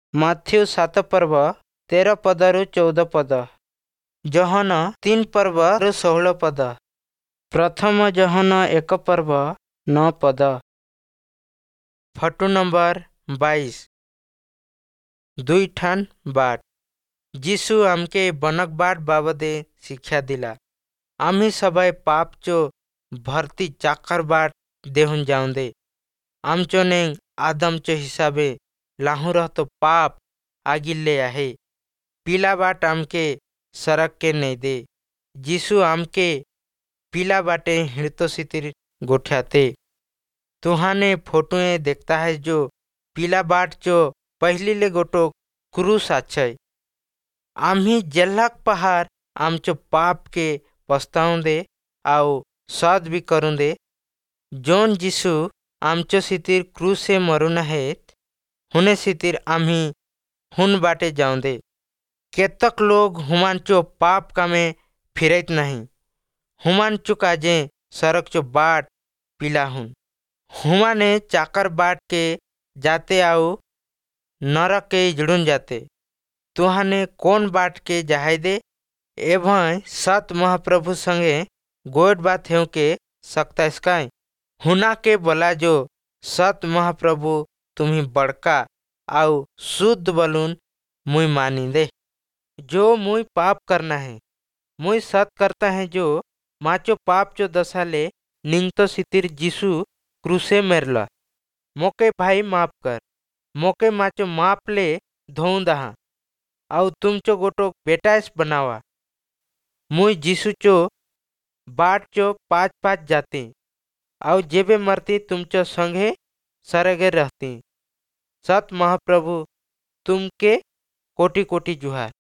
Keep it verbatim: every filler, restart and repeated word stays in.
Matthew ସାତ ପର୍ବ ତେର ପଦରୁ ଚଉଦ ପଦ, ଜହନ ତିନି ପର୍ବରୁ ଷୋହଳ ପଦ, ପ୍ରଥମ ଜହନ ଏକ ପର୍ବ ନଅ ପଦ। ଫଟୋ ନମ୍ବର ବାଇଶ। दुई ठान बाट। जीशु आमके बनक बाट बाबदे शिक्षा दिला। आम्ही सबाय पाप चो भरती चाकर बाट देहुन जाऊंदे। आमचो ने आदम चो हिसाबे लाहू रहतो पाप आगिले आहे। पीला बाट आमके सरक के नहीं दे। जीशु आमके पीला बाटे हिड़तो सितिर गोठ्याते। तुहाने फोटोए देखता है जो पीला बाट चो पहली ले गोटो क्रूस आछय। आम्ही जेल्लाक पहार आमचो पाप के पछताऊं दे आओ सद भी करूं दे। जोन जीशु आमचो सितिर क्रूसे मरून आहेत हुने सितिर आम्ही हुन बाटे जाऊं दे। केतक लोग हुमान चो पाप कामे फिरत नहीं। हुमान चो काजे सरक चो बाट पीला हुन। हुमाने चाकर बाट के जाते आओ नरक के जुड़ून जाते। तुहाने कौन बाट के जाहे दे एवं सत महाप्रभु संगे गोड बात है के सकता इसकाय हुना के बोला जो सत महाप्रभु तुम्ही बड़का आओ शुद्ध बलून मुई मानी दे। जो मुई पाप करना है मुई सत करता है जो माचो पाप चो दशा ले निंगतो सितिर जीशु क्रूसे मेरला। मोके भाई माफ कर। मोके माचो माप ले धोऊं दहा आउ तुम चो गोटो बेटाइस बनावा। मुई जीशु चो बाट चो पाँच पाँच जाती आउ जेबे मरती तुम चो संगे सरगे रहती। सत महाप्रभु तुमके कोटि कोटि जुहार।